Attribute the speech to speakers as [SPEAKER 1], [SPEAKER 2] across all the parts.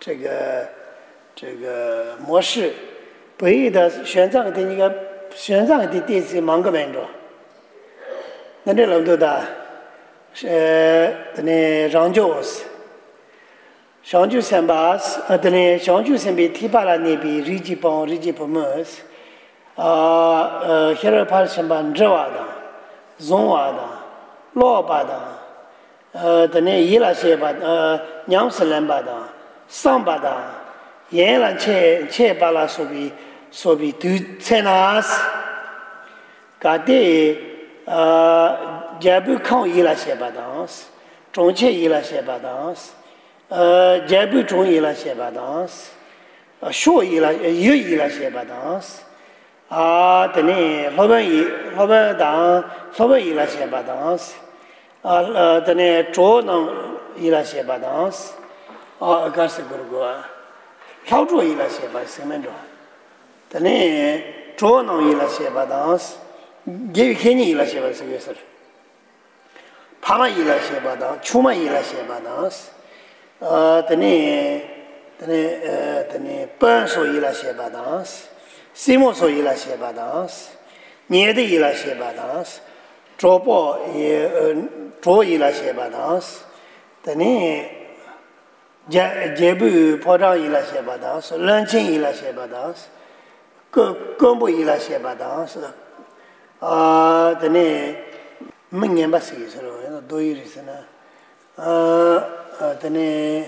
[SPEAKER 1] 这个模式，不义的选上的那个选上的电视忙个门着，那这老多的那让教是。上九三八是上九三八提拔了那边日记本么是现在怕什么热瓦的、中瓦的、老巴的伊拉些吧娘是人吧的、上巴的，原来切巴拉所比都在哪是？噶的也不抗伊拉些吧的是，中切伊拉些吧的是。也不中意了些吧当时，学意了有意了些吧当时，等你老板意了些吧当时，等你捉弄意了些吧当时，干是个老捉意了些吧什么着，等你捉弄意了些吧当时，也有看你意了些吧这个事，怕嘛意了些吧当，出嘛意了些吧当时。等你本所以了些吧当时，什么所以了些吧当时，年的以了些吧当时，着包也着以了些吧当时，等你也不破障以了些吧当时，冷清以了些吧当时，根部以了些吧当时，等你明年吧谁说了，多有意思呢，等你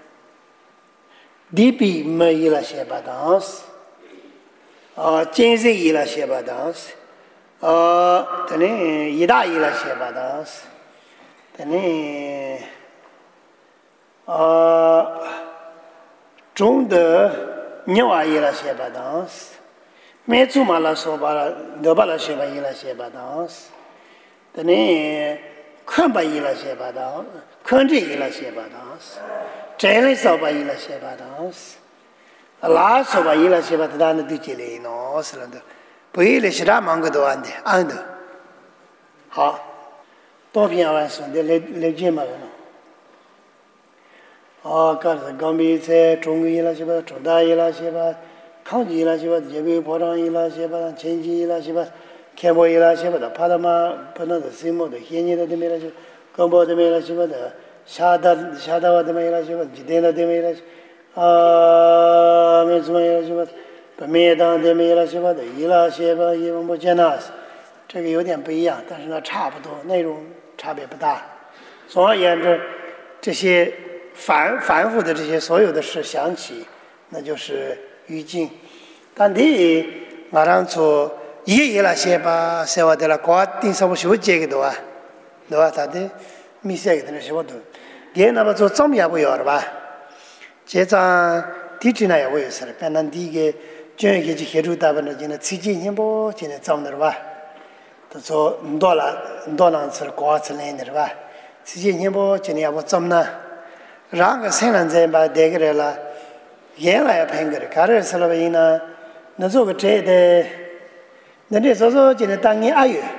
[SPEAKER 1] 地比没伊拉些吧当时，精神伊拉些吧当时，等你一大伊拉些吧当时，等你中德你娃伊拉些吧当时，没做嘛了说吧了，得把了些吧伊拉些吧当时，等你看吧伊拉些吧当。看这一了些吧当时，真的少吧一了些吧当时，拉少吧一了些吧他那都进来喏是了的，不一了是哪忙个都安的，好，多篇完说的来见嘛了，刚是刚比赛中国一了些吧，中大一了些吧，抗击一了些吧，结构保障一了些吧，前期一了些吧，开播一了些吧的，怕他妈不能是什么的，现在的没了就。根本都没了，什么的，下达我都没了，什么几天了都没了，没什么了，什么，不没当都没了，什么的，一了些吧，一文不见那是，这个有点不一样，但是呢，差不多，内容差别不大。总而言之，这些反复的这些所有的事想起，那就是语境。但你马上说一了些吧，说我的了，瓜定什么学这个多啊？对吧？他的米线给他那什么都，第那么做怎么也不要了吧？这张地址呢也不有事了，反正第一个就一个就协助大部分今天推荐先不今天怎么的吧？他说多人吃瓜吃来的是吧？推荐先不今天要不怎么呢？让个三人在把带个来了，原来也骗个的，刚才吃了不赢呢？那做个这的，那你说今天当年阿月。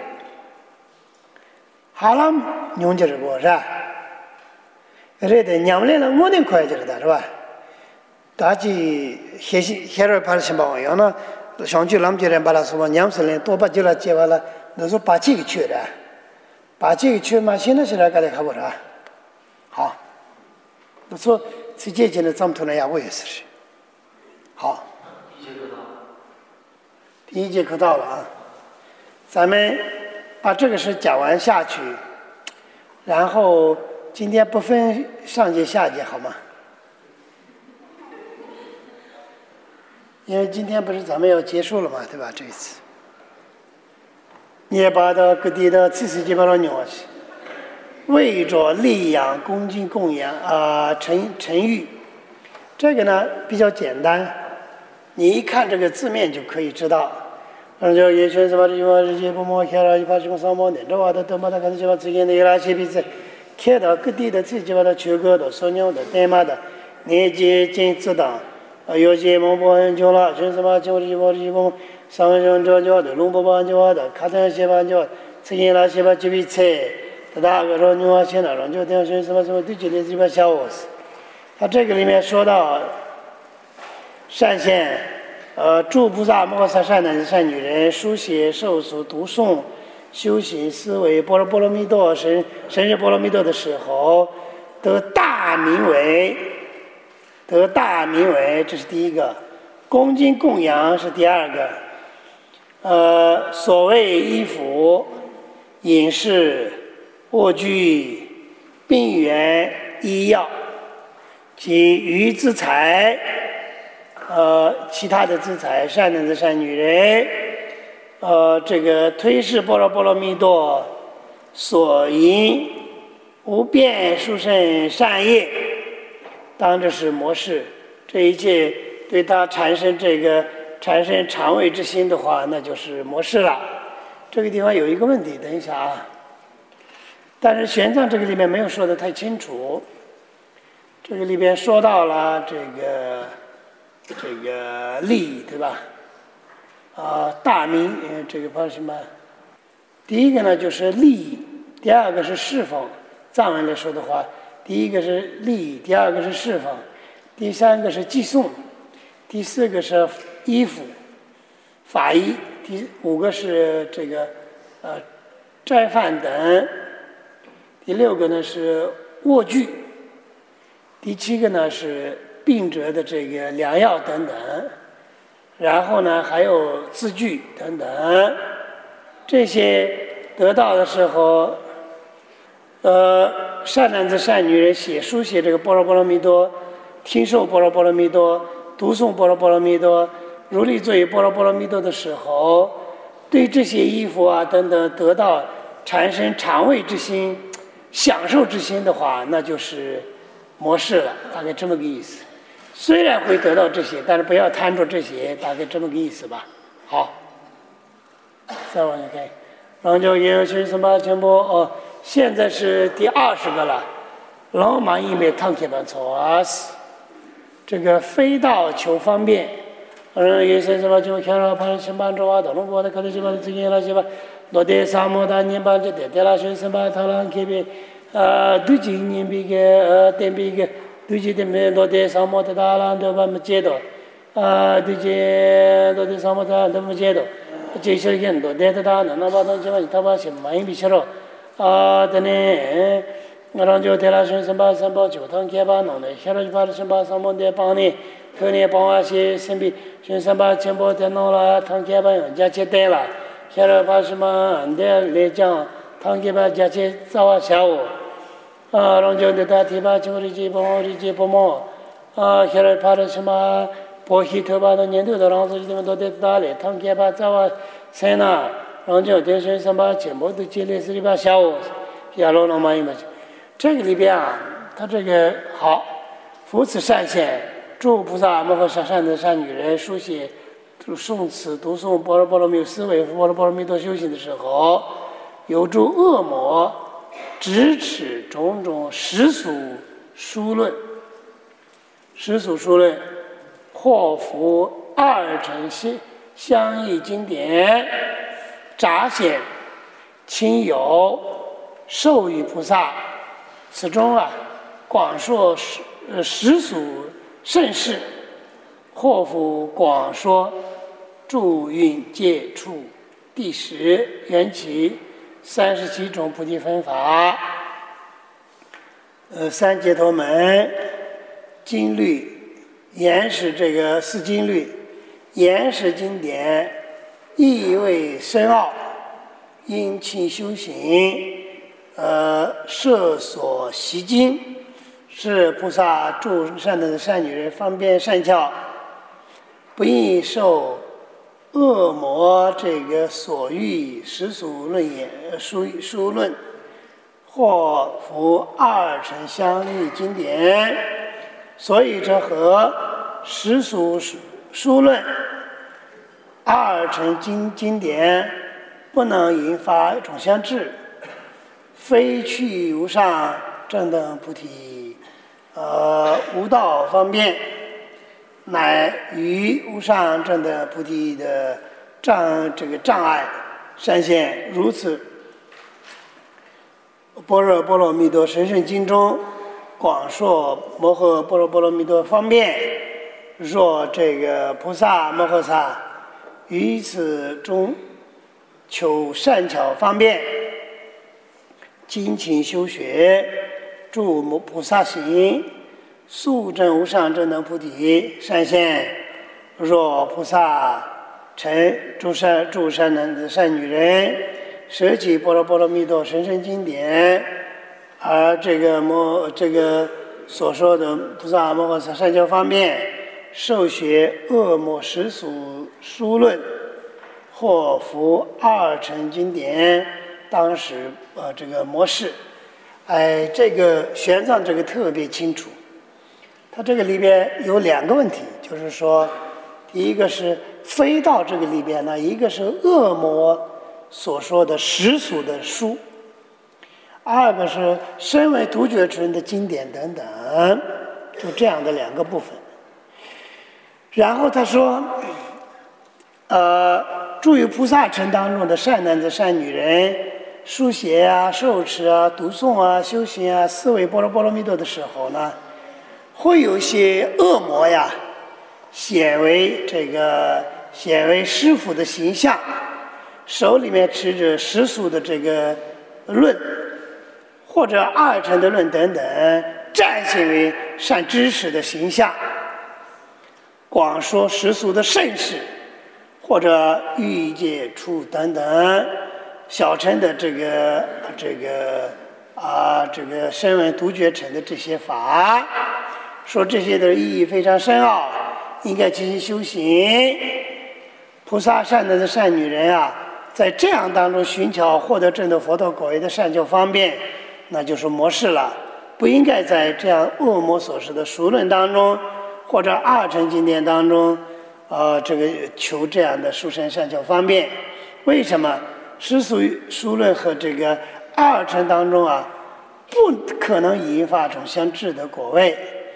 [SPEAKER 1] 好了，用这个是吧？这的娘们了，我能快这个的是吧？大家现在怕什么样呢？上去咱们这人把他说娘是人多把就了接完了，那时候把这个去的，把这个去嘛，现在是来干的看不着。好，我说直接进来咱们头呢也我也是。好，第一节课到了啊，咱们。把这个事讲完下去，然后今天不分上节下节好吗？因为今天不是咱们要结束了嘛，对吧？这一次，也把到各地的知识基本上牛去，为着力养恭敬供养成语，这个呢比较简单，你一看这个字面就可以知道。就也确实把这些不毛看了，一把什么上毛的，这话都把它看这把之间的有哪些比赛，看到各地的自己把它全国的、所有的、代码的，年纪进知道，有些蒙博很久了，像什么就是我这种上上叫的，龙博班叫的，卡特些班叫，之前那些把这笔菜，他大个说牛啊，现在让就等像什么都觉得这把小伙子， 他这个里面说到善现，诸菩萨摩诃萨善男子善女人，书写受持读诵修行思维般若波罗蜜多神日波罗蜜多的时候，得大名为，这是第一个。恭敬供养是第二个。所谓衣服、饮食、卧具、病源、医药及余资财，其他的资财，善男子善女人，这个推示般若波罗蜜多所引无边殊胜善业，当这是模式。这一切对他产生肠胃之心的话，那就是模式了。这个地方有一个问题，等一下啊。但是玄奘这个里面没有说得太清楚。这个里边说到了这个利，对吧？大名，这个什么？第一个呢就是利，第二个是侍奉。藏文来说的话，第一个是利，第二个是侍奉，第三个是寄送，第四个是衣服、法衣，第五个是这个斋饭等，第六个呢是卧具，第七个呢是病者的这个良药等等，然后呢还有字句等等，这些得到的时候，善男子善女人书写这个般若波罗蜜多，听受般若波罗蜜多，读诵般若波罗蜜多，如理作于般若波罗蜜多的时候，对这些衣服啊等等得到产生肠胃之心、享受之心的话，那就是模式了，大概这么个意思。虽然会得到这些，但是不要贪着这些，大概这么个意思吧。好，再往下看，然后就也有些什么全部现在是第20个了。老马一枚汤铁板草啊，这个非道求方便。有些什么就看了盘什么着啊，都能过的，可能什么最近了些吧。罗德沙摩达年班就得了些什么，他让给别对几年别个点别个。对这的没罗德沙摩达达啦都把没接到，对这罗德沙摩达都没接到，这些人罗德达那把东西嘛，他把什么也没写了，等呢。然后得了什么什么就当开吧弄的，下来就把什么什么的帮你，后年帮我些身边什么全部都弄了，当开吧人家接待了，下来把什么的来讲，当开吧家去找我下午，然后就他提把就日记不忙，下来把什么包起头把那年头的然后就这么多的打来，当开吧找我谁呢？然后就得什么全部都接来是一把下午，下楼那么一么。这个里边啊，他这个好，扶持善现，诸菩萨摩诃萨善男善女人书写、诵持、读诵般若波罗蜜思维般若波罗蜜多修行的时候，有诸恶魔直持种种世俗书论，或服二乘相异经典，杂显亲友授予菩萨。此中啊，广说世俗盛世，或复广说住蕴界处第10缘起37种菩提分法，三解脱门经律，言是这个4经律，言是经典，意味深奥，因勤修行。设所习经，是菩萨助善男子善女人方便善巧，不易受恶魔这个所欲世俗论言书论，或服二乘相异经典，所以这和世俗书论二乘经典不能引发种相智。非去无上正等菩提，无道方便，乃于无上正等菩提的障碍善现。如此，般若波罗蜜多神圣经中广说摩诃般若波罗蜜多方便，若这个菩萨摩诃萨于此中求善巧方便，精勤修学，助菩萨行，速证无上正等菩提。善现，若菩萨成诸善男子善女人，舍弃般若波罗蜜多神圣经典，而这个所说的菩萨摩诃萨善巧方便，受学恶魔实俗书论，或服二乘经典，当时这个模式。这个玄奘这个特别清楚，他这个里边有2个问题，就是说，第一个是非道这个里边呢，一个是恶魔所说的实俗的书，二个是身为独觉纯的经典等等，就这样的2个部分。然后他说，诸于菩萨乘当中的善男子善女人，书写啊、受持啊、读诵啊、修行啊、思维般若波罗蜜多的时候呢，会有一些恶魔呀，显为师父的形象，手里面持着世俗的这个论，或者二乘的论等等，展现为善知识的形象，广说世俗的盛世，或者欲界处等等小乘的这个声闻独觉乘的这些法，说这些的意义非常深奥，应该进行修行。菩萨善男子善女人啊，在这样当中寻求获得证得佛陀果位的善巧方便，那就是模式了，不应该在这样恶魔所示的书论当中，或者二乘经典当中，求这样的殊胜善巧方便。为什么？世俗书论和这个二乘当中啊，不可能引发出相智的果位，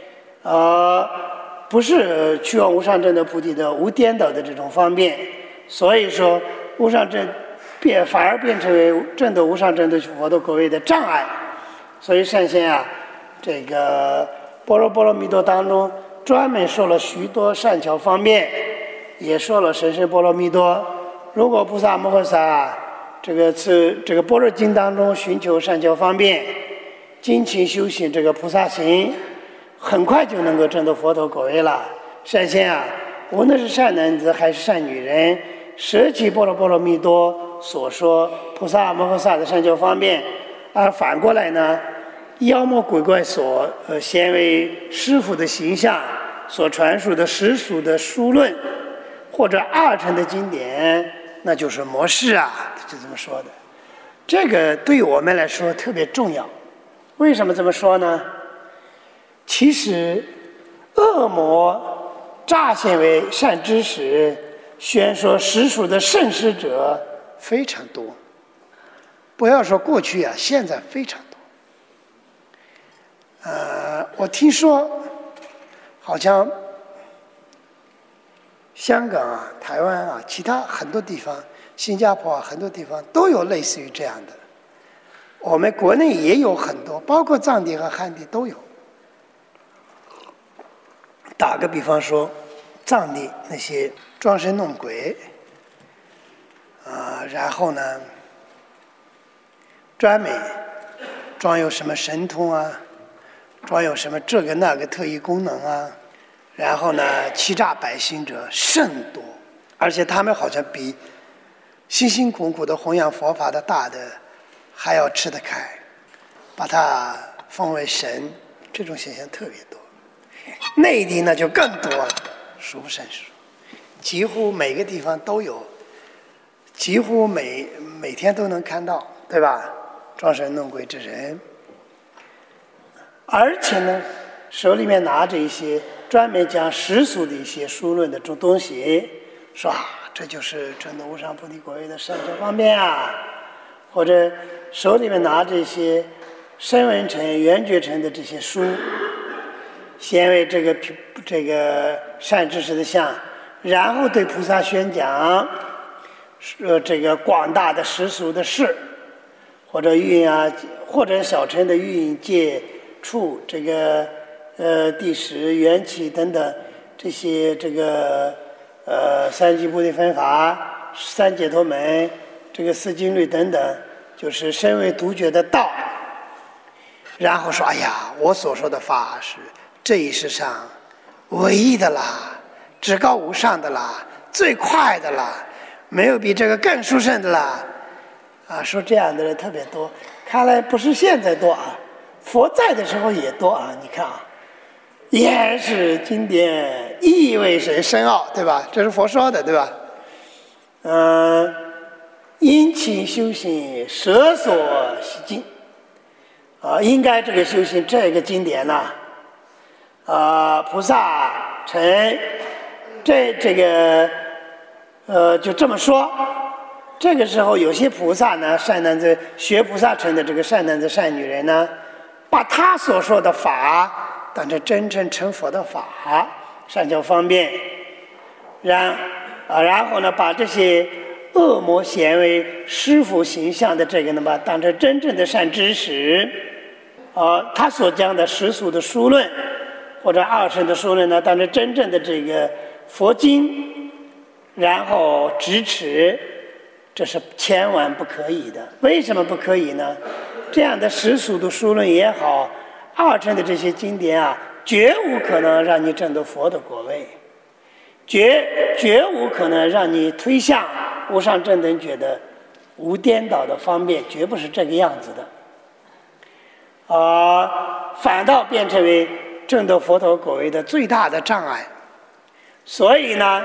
[SPEAKER 1] 不是去往无上正的菩提的无颠倒的这种方便，所以说无上正反而变成为证得无上正的佛的果位的障碍。所以善现啊，这个般若波罗蜜多当中专门说了许多善巧方便，也说了神圣波罗蜜多。如果菩萨摩诃萨这个般若经当中寻求善巧方便，精勤修行这个菩萨行，很快就能够证得佛陀果位了。善现啊，无论是善男子还是善女人，舍弃般若波罗蜜多所说菩萨摩诃萨的善巧方便，而反过来呢，妖魔鬼怪所显为师父的形象所传述的世俗的书论，或者二乘的经典，那就是模式啊，就这么说的。这个对我们来说特别重要。为什么这么说呢？其实恶魔乍现为善知识，宣说实属的圣师者非常多。不要说过去啊，现在非常多。我听说好像香港啊、台湾啊、其他很多地方，新加坡啊，很多地方都有类似于这样的。我们国内也有很多，包括藏地和汉地都有。打个比方说，藏地那些装神弄鬼，然后呢，专门装有什么神通啊，装有什么这个那个特异功能啊，然后呢，欺诈百姓者甚多，而且他们好像比辛辛苦苦的弘扬佛法的大的还要吃得开，把它奉为神，这种现象特别多。内地呢就更多了，数不胜数，几乎每个地方都有，几乎每天都能看到，对吧？装神弄鬼之人，而且呢，手里面拿着一些专门讲世俗的一些书论的这种东西，说这就是证得无上菩提果位的善巧方便啊，或者手里面拿着一些声闻乘、缘觉乘的这些书，显为这个善知识的相，然后对菩萨宣讲，这个广大的世俗的事，或者小乘的运界处这个地识、缘起等等这些这个三际菩提分法、三解脱门、这个四经律等等，就是身为独觉的道。然后说：“哎呀，我所说的法是这一世上唯一的啦，至高无上的啦，最快的啦，没有比这个更殊胜的啦。”啊，说这样的人特别多，看来不是现在多啊，佛在的时候也多啊。你看啊，言是经典，意味深奥，对吧？这是佛说的，对吧？殷勤修行，舍所习经。应该这个修行这个经典呢，菩萨成这个就这么说。这个时候有些菩萨呢，善男子学菩萨成的这个善男子善女人呢，把他所说的法当成真正成佛的法，善巧方便，然后呢，把这些恶魔显为师父形象的这个呢，把当成真正的善知识。他所讲的世俗的书论或者二乘的书论呢，当成真正的这个佛经，然后支持，这是千万不可以的。为什么不可以呢？这样的世俗的书论也好，二乘的这些经典啊，绝无可能让你证得佛的果位，绝无可能让你推向无上正等觉的无颠倒的方便，绝不是这个样子的。反倒变成为证得佛陀果位的最大的障碍。所以呢，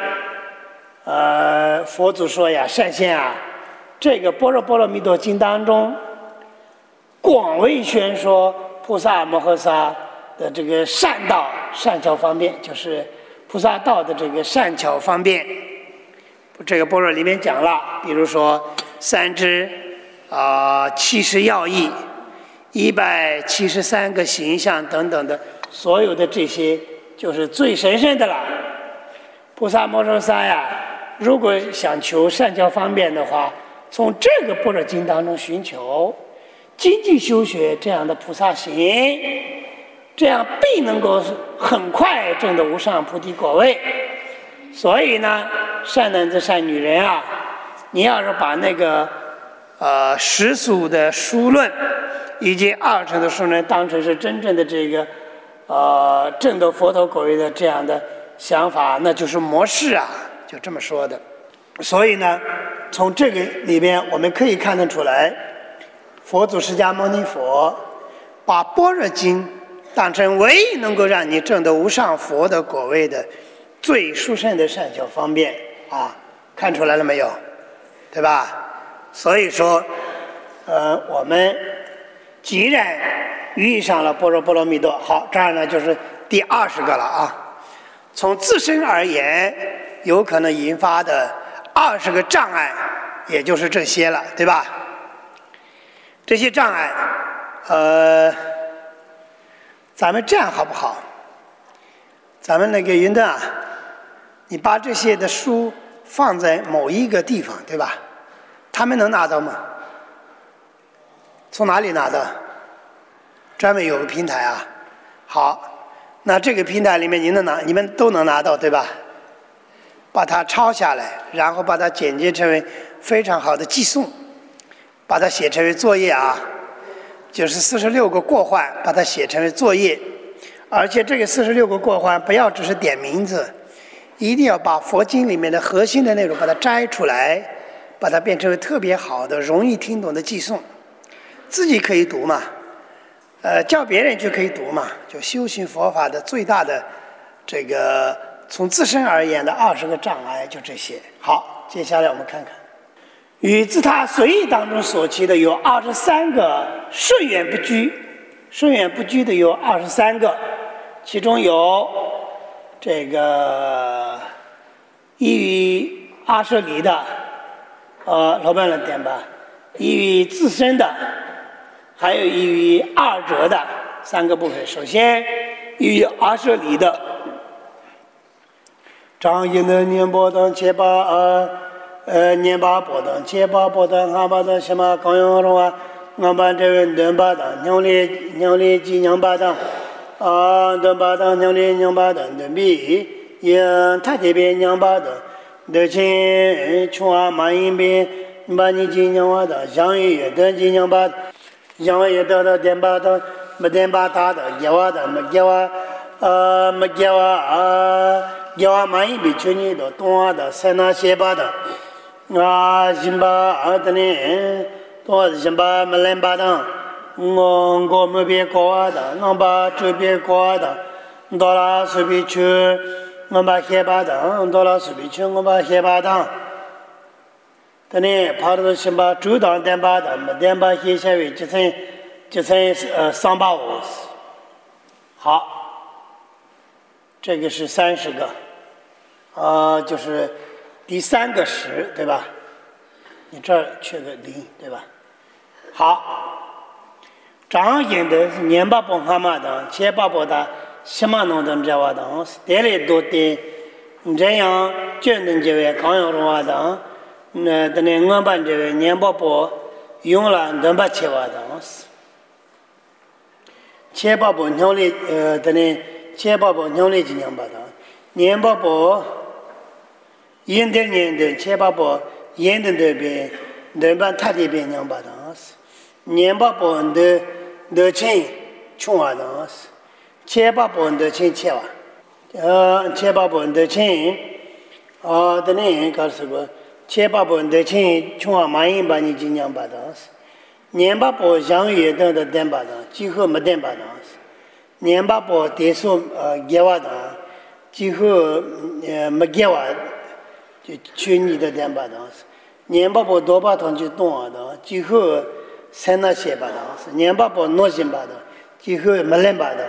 [SPEAKER 1] 佛祖说呀，善仙啊，这个《般若波罗蜜多经》当中，广为宣说菩萨摩诃萨的这个善道、善巧方便，就是菩萨道的这个善巧方便。这个般若里面讲了，比如说三支70要义。173个形象等等的，所有的这些就是最神圣的了。菩萨摩诃萨呀，如果想求善巧方便的话，从这个般若经当中寻求，精进修学这样的菩萨行，这样必能够很快证得无上菩提果位。所以呢，善男子善女人啊，你要是把那个世俗的书论以及二乘的书论当成是真正的这个证得佛陀果位的这样的想法，那就是模式啊，就这么说的。所以呢，从这个里边我们可以看得出来，佛祖释迦牟尼佛把般若经当成唯一能够让你证得无上佛的果位的最殊胜的善巧方便啊，看出来了没有？对吧？所以说我们既然遇上了般若波罗蜜多，好，这儿呢就是第20个了啊。从自身而言，有可能引发的20个障碍，也就是这些了，对吧？这些障碍，咱们这样好不好？咱们那个云顿啊，你把这些的书放在某一个地方，对吧？他们能拿到吗？从哪里拿到？专门有个平台啊。好，那这个平台里面你们都能拿到，对吧？把它抄下来，然后把它剪辑成为非常好的寄送，把它写成为作业啊，就是46个过患，把它写成为作业。而且这个46个过患不要只是点名字，一定要把佛经里面的核心的内容把它摘出来，把它变成为特别好的容易听懂的寄送。自己可以读嘛，叫别人就可以读嘛，就修行佛法的最大的这个从自身而言的20个障碍就这些。好，接下来我们看看与自他随意当中所起的有23个顺远不居，顺远不居的有23个，其中有这个依于阿舍离的老板了点吧，依于自身的，还有依于二者的3个部分。首先依于阿舍离的，张印的念波等切巴念巴波等切巴波等阿巴等什么高用罗啊我把这位伦巴当娘里及娘巴当伦巴当娘里娘巴当伦比也他这边娘巴当的亲穷啊马因边把你及娘巴当相遇也得及娘巴相遇得到电巴当没电巴大的给我的没给我没给我马因边去你的东的塞纳西巴的辛巴的呢多辛巴没来巴的我没别过的我把这边过的到了随便去我把黑巴的到了随便去我把黑巴的的呢跑到辛巴主导电巴的没电巴黑下位就成385好这个是30个就是第3个10对吧你这儿缺个0对吧好张印的年巴帮蛤蟆的切巴包的西马弄的这话的带来多的这样卷的这位刚要说的那的呢我把这位年巴包用了2把切话的切巴包娘里的呢切巴包娘里今年把的年巴包印的年的切巴包印的这边2把他这边娘把的年巴包的钱穷啊的切巴包的钱切啊切巴包的钱的呢告诉我切巴包的钱穷啊马因把你今年把的年巴包相遇等的电把的几乎没电把的年巴包电数给我的几乎没给我就去你的电把的年巴包多把汤就懂的几乎才那些把的年巴包诺心把的几乎没人把的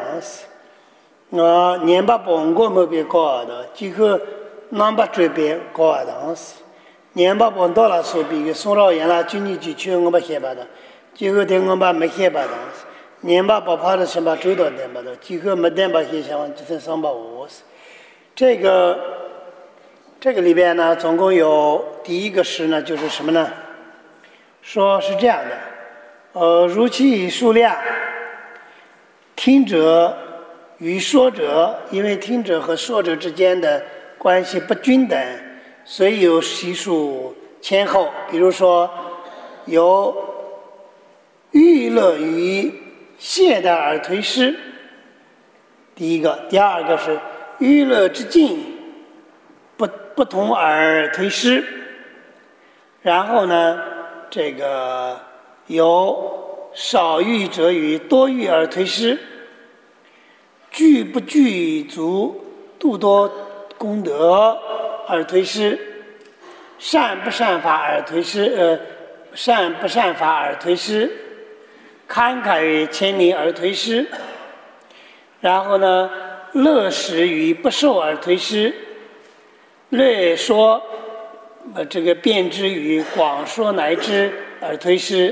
[SPEAKER 1] 年巴包我没别搞的几乎南巴这边搞的年巴包到了手边送到原来就你就去我把写把的几乎对我把没写把的年巴包跑到什么周到电把的几乎没电把写上就剩350这个里边呢总共有第一个诗呢就是什么呢说是这样的如其数量听者与说者因为听者和说者之间的关系不均等虽有习数前后比如说有娱乐与懈怠而推失第一个第二个是娱乐之境不同而推失然后呢这个有少欲者与多欲而推失具不具足度多功德而推失善不善法而推失善不善法而推失慷慨于千里而推失然后呢乐使与不受而推失略说这个辩之与广说乃知而推失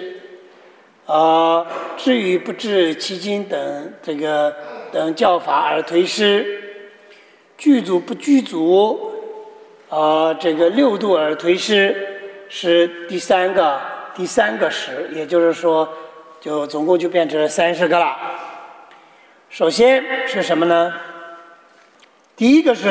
[SPEAKER 1] 知与不知其经等这个等教法而推失具足不具足这个六度而推失是第三个时也就是说就总共就变成30个了首先是什么呢第一个是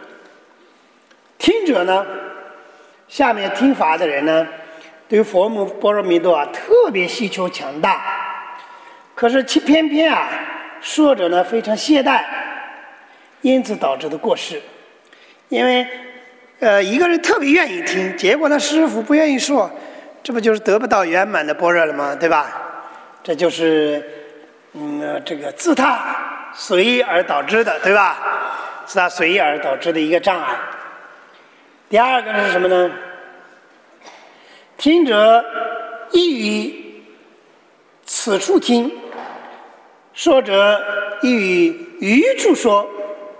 [SPEAKER 1] 听者呢下面听法的人呢对佛母般若蜜多特别希求强大可是其偏偏说者呢非常懈怠因此导致的过失因为一个人特别愿意听结果呢师父不愿意说这不就是得不到圆满的般若了吗对吧这就是这个自他随意而导致的对吧自他随意而导致的一个障碍第二个是什么呢听者易于此处听说者易于余处说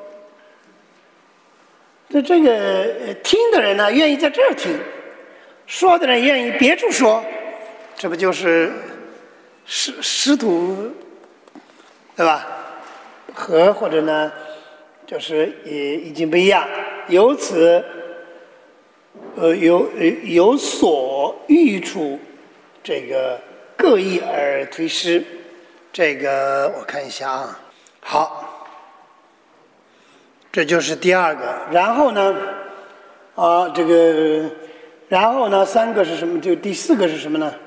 [SPEAKER 1] 这个听的人呢愿意在这儿听说的人愿意别处说这不就是师徒对吧和或者呢就是也已经不一样由此有所欲处这个各异而推失。这个我看一下啊，好，这就是第二个。然后呢，这个，然后呢，3个是什么？就第4个是什么呢？